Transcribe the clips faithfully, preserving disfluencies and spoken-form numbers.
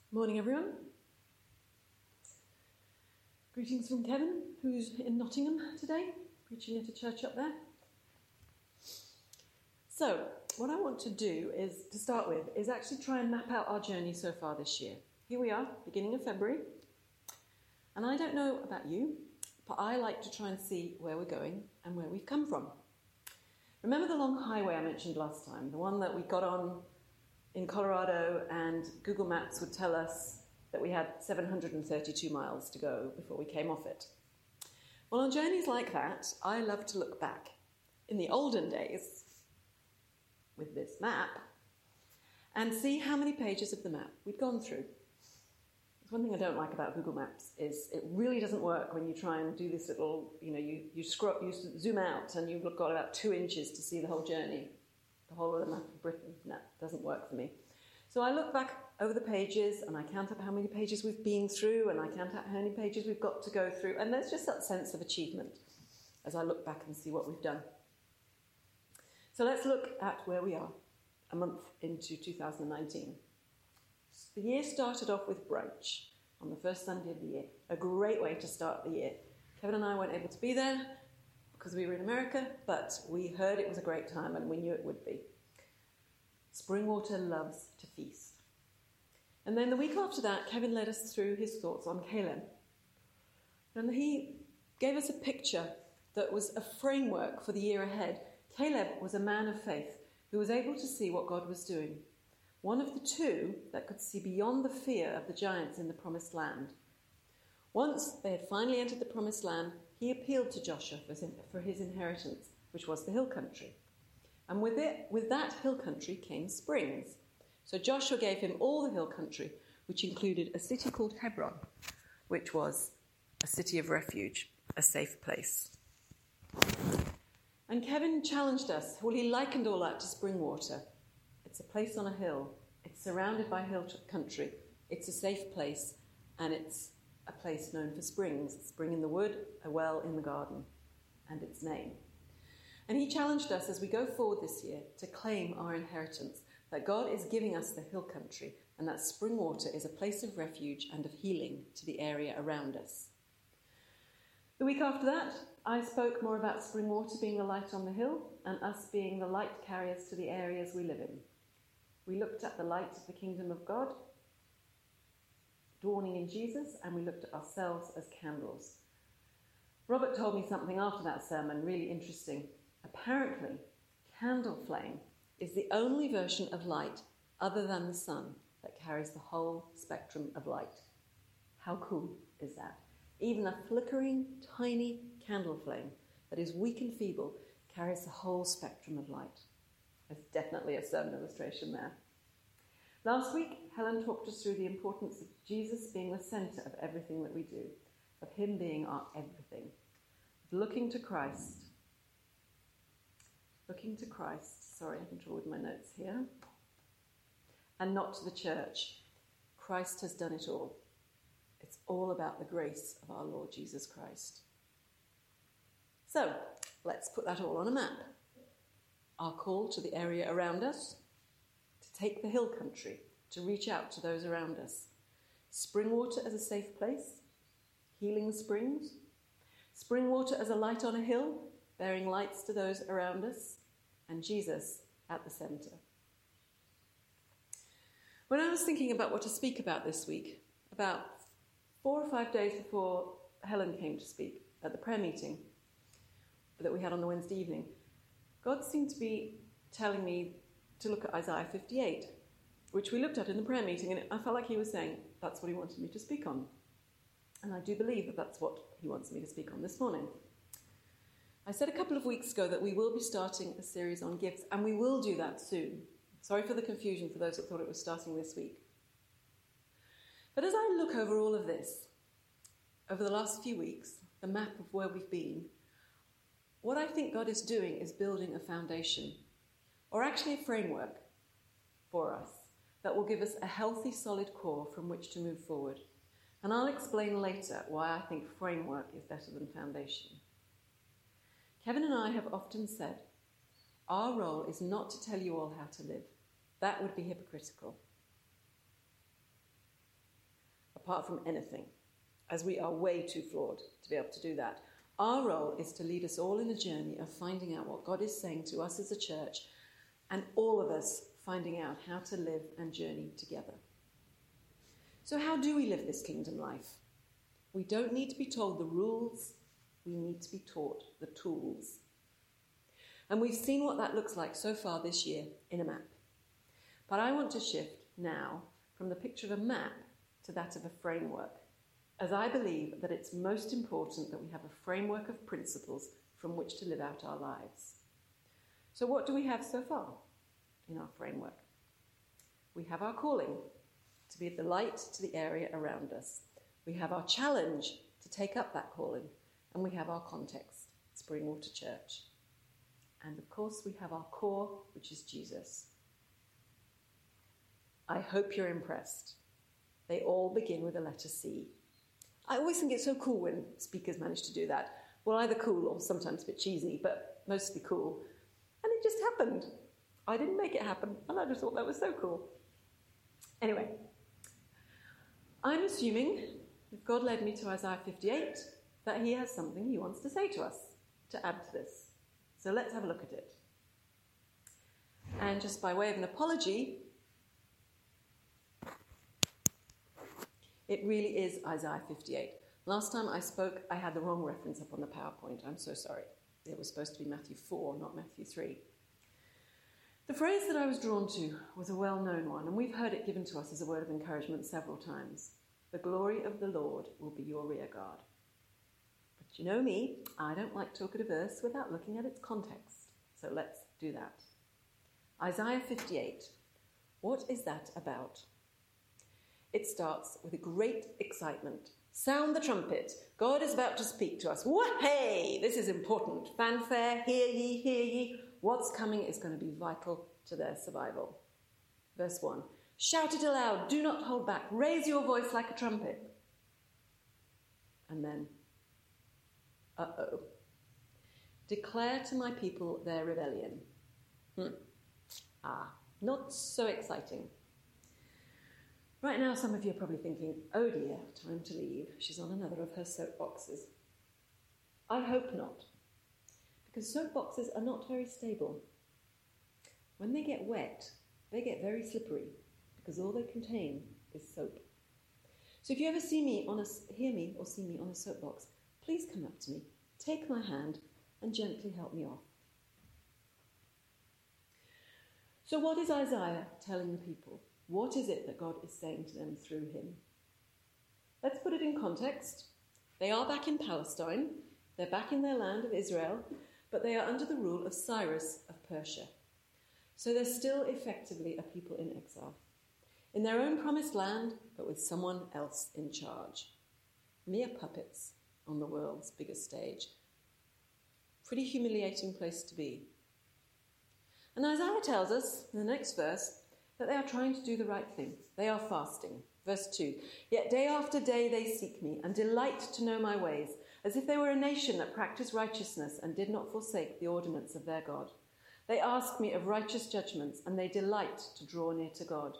Morning, everyone. Greetings from Kevin, who's in Nottingham today, preaching at a church up there. So, what I want to do is, to start with, is actually try and map out our journey so far this year. Here we are, beginning of February, and I don't know about you, but I like to try and see where we're going and where we've come from. Remember the long highway I mentioned last time, the one that we got on in Colorado, and Google Maps would tell us that we had seven hundred thirty-two miles to go before we came off it. Well, on journeys like that, I love to look back. In the olden days, with this map, and see how many pages of the map we'd gone through. One thing I don't like about Google Maps is it really doesn't work when you try and do this little, you know, you, you, scroll, you zoom out and you've got about two inches to see the whole journey. The whole of the map of Britain. No, it doesn't work for me. So I look back over the pages and I count up how many pages we've been through and I count up how many pages we've got to go through. And there's just that sense of achievement as I look back and see what we've done. So let's look at where we are a month into two thousand nineteen. The year started off with brunch on the first Sunday of the year. A great way to start the year. Kevin and I weren't able to be there because we were in America, but we heard it was a great time and we knew it would be. Springwater loves to feast. And then the week after that, Kevin led us through his thoughts on Caleb. And he gave us a picture that was a framework for the year ahead. Caleb was a man of faith who was able to see what God was doing. One of the two that could see beyond the fear of the giants in the promised land. Once they had finally entered the promised land, he appealed to Joshua for his inheritance, which was the hill country. And with it, with that hill country came springs. So Joshua gave him all the hill country, which included a city called Hebron, which was a city of refuge, a safe place. And Kevin challenged us. Well, he likened all that to Springwater. It's a place on a hill. It's surrounded by hill country. It's a safe place, and it's a place known for springs, a spring in the wood, a well in the garden, and its name. And he challenged us as we go forward this year to claim our inheritance, that God is giving us the hill country, and that Springwater is a place of refuge and of healing to the area around us. The week after that, I spoke more about Springwater being the light on the hill, and us being the light carriers to the areas we live in. We looked at the light of the kingdom of God, dawning in Jesus, and we looked at ourselves as candles. Robert told me something after that sermon, really interesting. Apparently, candle flame is the only version of light other than the sun that carries the whole spectrum of light. How cool is that? Even a flickering, tiny candle flame that is weak and feeble carries the whole spectrum of light. There's definitely a sermon illustration there. Last week, Helen talked us through the importance of Jesus being the centre of everything that we do, of him being our everything. Looking to Christ. Looking to Christ. Sorry, I can draw with my notes here. And not to the church. Christ has done it all. It's all about the grace of our Lord Jesus Christ. So, let's put that all on a map. Our call to the area around us, to take the hill country, to reach out to those around us. Springwater as a safe place, healing springs. Springwater as a light on a hill, bearing lights to those around us, and Jesus at the centre. When I was thinking about what to speak about this week, about four or five days before Helen came to speak at the prayer meeting that we had on the Wednesday evening, God seemed to be telling me to look at Isaiah fifty-eight, which we looked at in the prayer meeting, and I felt like he was saying that's what he wanted me to speak on. And I do believe that that's what he wants me to speak on this morning. I said a couple of weeks ago that we will be starting a series on gifts, and we will do that soon. Sorry for the confusion for those that thought it was starting this week. But as I look over all of this, over the last few weeks, the map of where we've been, what I think God is doing is building a foundation, or actually a framework for us, that will give us a healthy, solid core from which to move forward. And I'll explain later why I think framework is better than foundation. Kevin and I have often said, our role is not to tell you all how to live. That would be hypocritical. apart from anything, as we are way too flawed to be able to do that. Our role is to lead us all in a journey of finding out what God is saying to us as a church, and all of us finding out how to live and journey together. So how do we live this kingdom life? We don't need to be told the rules, we need to be taught the tools. And we've seen what that looks like so far this year in a map. But I want to shift now from the picture of a map to that of a framework, as I believe that it's most important that we have a framework of principles from which to live out our lives. So what do we have so far in our framework? We have our calling to be the light to the area around us. We have our challenge to take up that calling, and we have our context, Springwater Church. And of course we have our core, which is Jesus. I hope you're impressed. They all begin with the letter C. I always think it's so cool when speakers manage to do that. Well, either cool or sometimes a bit cheesy, but mostly cool. And it just happened. I didn't make it happen, and I just thought that was so cool. Anyway, I'm assuming, if God led me to Isaiah fifty-eight, that he has something he wants to say to us to add to this. So let's have a look at it. And just by way of an apology, it really is Isaiah fifty-eight. Last time I spoke, I had the wrong reference up on the PowerPoint. I'm so sorry. It was supposed to be Matthew four, not Matthew three. The phrase that I was drawn to was a well-known one, and we've heard it given to us as a word of encouragement several times. The glory of the Lord will be your rear guard. But you know me, I don't like to look at a verse without looking at its context. So let's do that. Isaiah fifty-eight. What is that about? It starts with a great excitement. Sound the trumpet. God is about to speak to us. Wah-hey! This is important. Fanfare, hear ye, hear ye. What's coming is going to be vital to their survival. Verse one. Shout it aloud. Do not hold back. Raise your voice like a trumpet. And then, uh-oh. Declare to my people their rebellion. Hmm. Ah, not so exciting. Right now, some of you are probably thinking, oh dear, time to leave. She's on another of her soapboxes. I hope not, because soapboxes are not very stable. When they get wet, they get very slippery, because all they contain is soap. So if you ever see me on a, hear me or see me on a soapbox, please come up to me, take my hand, and gently help me off. So what is Isaiah telling the people? What is it that God is saying to them through him? Let's put it in context. They are back in Palestine. They're back in their land of Israel, but they are under the rule of Cyrus of Persia. So they're still effectively a people in exile. In their own promised land, but with someone else in charge. Mere puppets on the world's biggest stage. Pretty humiliating place to be. And Isaiah tells us, in the next verse, that they are trying to do the right thing. They are fasting. Verse two, yet day after day they seek me and delight to know my ways, as if they were a nation that practiced righteousness and did not forsake the ordinance of their God. They ask me of righteous judgments, and they delight to draw near to God.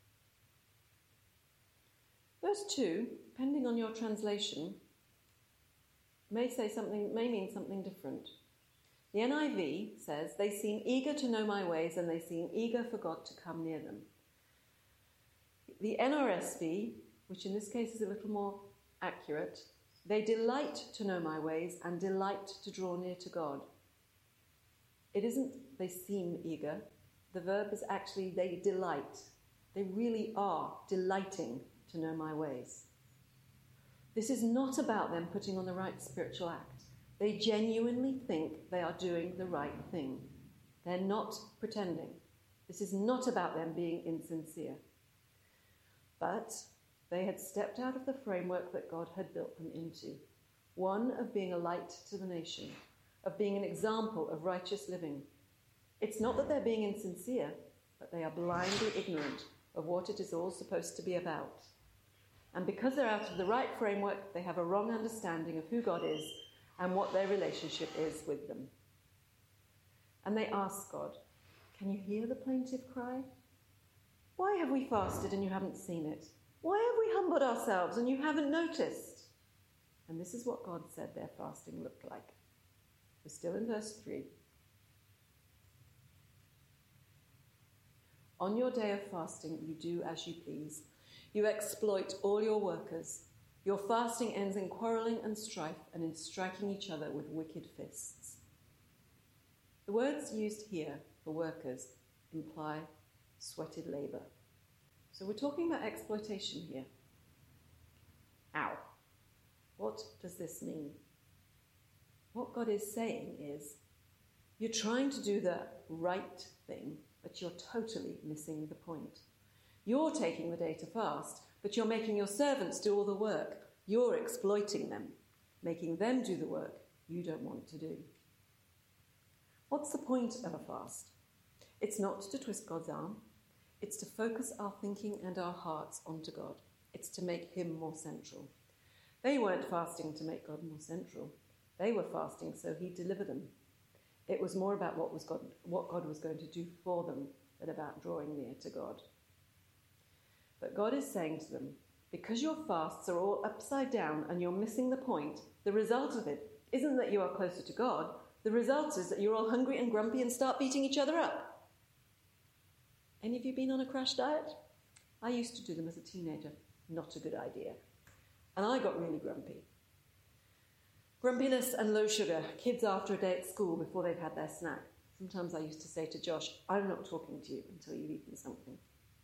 Verse two, depending on your translation, may say something, may mean something different. The N I V says, they seem eager to know my ways, and they seem eager for God to come near them. The N R S V, which in this case is a little more accurate, they delight to know my ways and delight to draw near to God. It isn't they seem eager. The verb is actually they delight. They really are delighting to know my ways. This is not about them putting on the right spiritual act. They genuinely think they are doing the right thing. They're not pretending. This is not about them being insincere. But they had stepped out of the framework that God had built them into. One of being a light to the nation, of being an example of righteous living. It's not that they're being insincere, but they are blindly ignorant of what it is all supposed to be about. And because they're out of the right framework, they have a wrong understanding of who God is and what their relationship is with them. And they ask God, can you hear the plaintive cry? Why have we fasted and you haven't seen it? Why have we humbled ourselves and you haven't noticed? And this is what God said their fasting looked like. We're still in verse three. On your day of fasting, you do as you please. You exploit all your workers. Your fasting ends in quarrelling and strife and in striking each other with wicked fists. The words used here for workers imply sweated labour. So we're talking about exploitation here. Ow. What does this mean? What God is saying is, you're trying to do the right thing, but you're totally missing the point. You're taking the day to fast, but you're making your servants do all the work. You're exploiting them, making them do the work you don't want to do. What's the point of a fast? It's not to twist God's arm. It's to focus our thinking and our hearts onto God. It's to make him more central. They weren't fasting to make God more central. They were fasting so he'd deliver them. It was more about what was God, what God was going to do for them than about drawing near to God. But God is saying to them, because your fasts are all upside down and you're missing the point, the result of it isn't that you are closer to God. The result is that you're all hungry and grumpy and start beating each other up. Any of you been on a crash diet? I used to do them as a teenager. Not a good idea. And I got really grumpy. Grumpiness and low sugar, kids after a day at school before they've had their snack. Sometimes I used to say to Josh, I'm not talking to you until you've eaten something.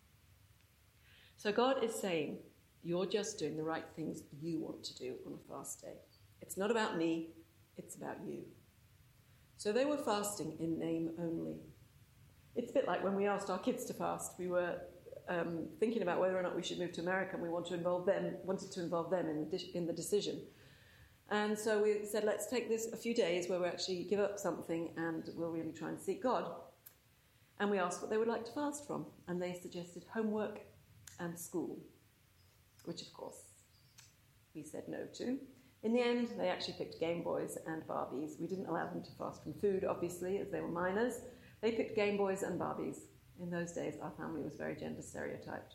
So God is saying, you're just doing the right things you want to do on a fast day. It's not about me, it's about you. So they were fasting in name only. It's a bit like when we asked our kids to fast. We were um, thinking about whether or not we should move to America, and we want to involve them, wanted to involve them in the, de- in the decision. And so we said, let's take this a few days where we actually give up something and we'll really try and seek God. And we asked what they would like to fast from. And they suggested homework and school, which of course we said no to. In the end, they actually picked Game Boys and Barbies. We didn't allow them to fast from food, obviously, as they were minors. They picked Game Boys and Barbies. In those days, our family was very gender stereotyped.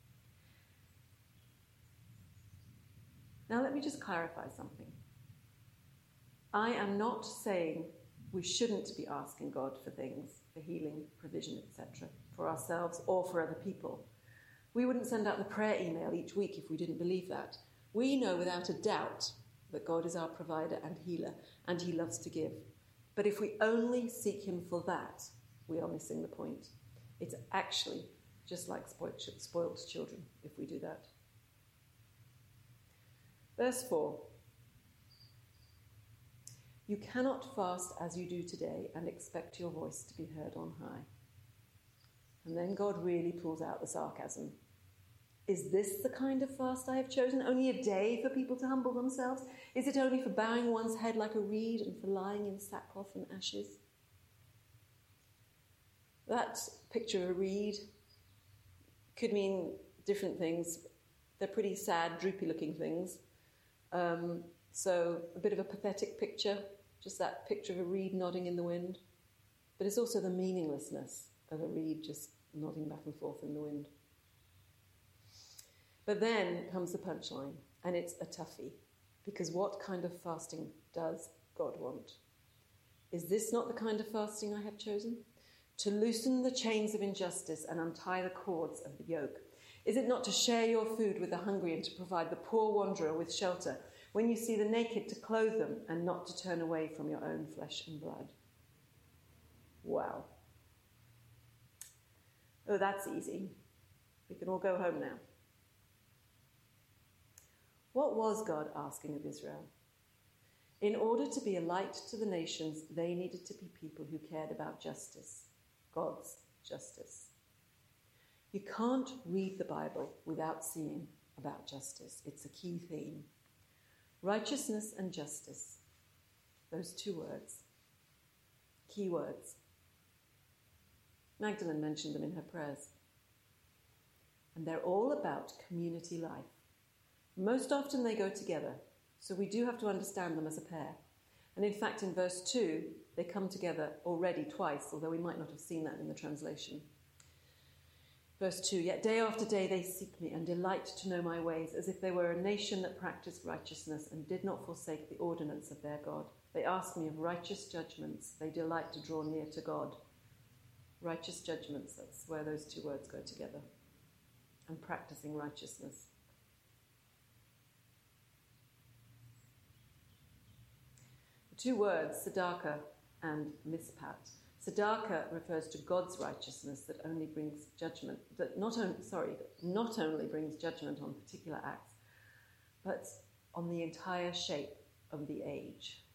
Now let me just clarify something. I am not saying we shouldn't be asking God for things, for healing, provision, et cetera, for ourselves or for other people. We wouldn't send out the prayer email each week if we didn't believe that. We know without a doubt that God is our provider and healer, and he loves to give. But if we only seek him for that, we are missing the point. It's actually just like spoiled, spoiled children if we do that. Verse four. You cannot fast as you do today and expect your voice to be heard on high. And then God really pulls out the sarcasm. Is this the kind of fast I have chosen? Only a day for people to humble themselves? Is it only for bowing one's head like a reed and for lying in sackcloth and ashes? That picture of a reed could mean different things. They're pretty sad, droopy-looking things. Um, so a bit of a pathetic picture, just that picture of a reed nodding in the wind. But it's also the meaninglessness of a reed just nodding back and forth in the wind. But then comes the punchline, and it's a toughie, because what kind of fasting does God want? Is this not the kind of fasting I have chosen? To loosen the chains of injustice and untie the cords of the yoke? Is it not to share your food with the hungry and to provide the poor wanderer with shelter? When you see the naked, to clothe them and not to turn away from your own flesh and blood? Wow. Oh, that's easy. We can all go home now. What was God asking of Israel? In order to be a light to the nations, they needed to be people who cared about justice, God's justice. You can't read the Bible without seeing about justice. It's a key theme. Righteousness and justice, those two words, key words. Magdalene mentioned them in her prayers. And they're all about community life. Most often they go together, so we do have to understand them as a pair. And in fact, in verse two, they come together already twice, although we might not have seen that in the translation. Verse two, yet day after day they seek me and delight to know my ways, as if they were a nation that practiced righteousness and did not forsake the ordinance of their God. They ask me of righteous judgments. They delight to draw near to God. Righteous judgments, that's where those two words go together. And practicing righteousness. The two words, tzedakah and mishpat. Tzedakah refers to God's righteousness that only brings judgment, that not only, sorry, that not only brings judgment on particular acts, but on the entire shape of the age.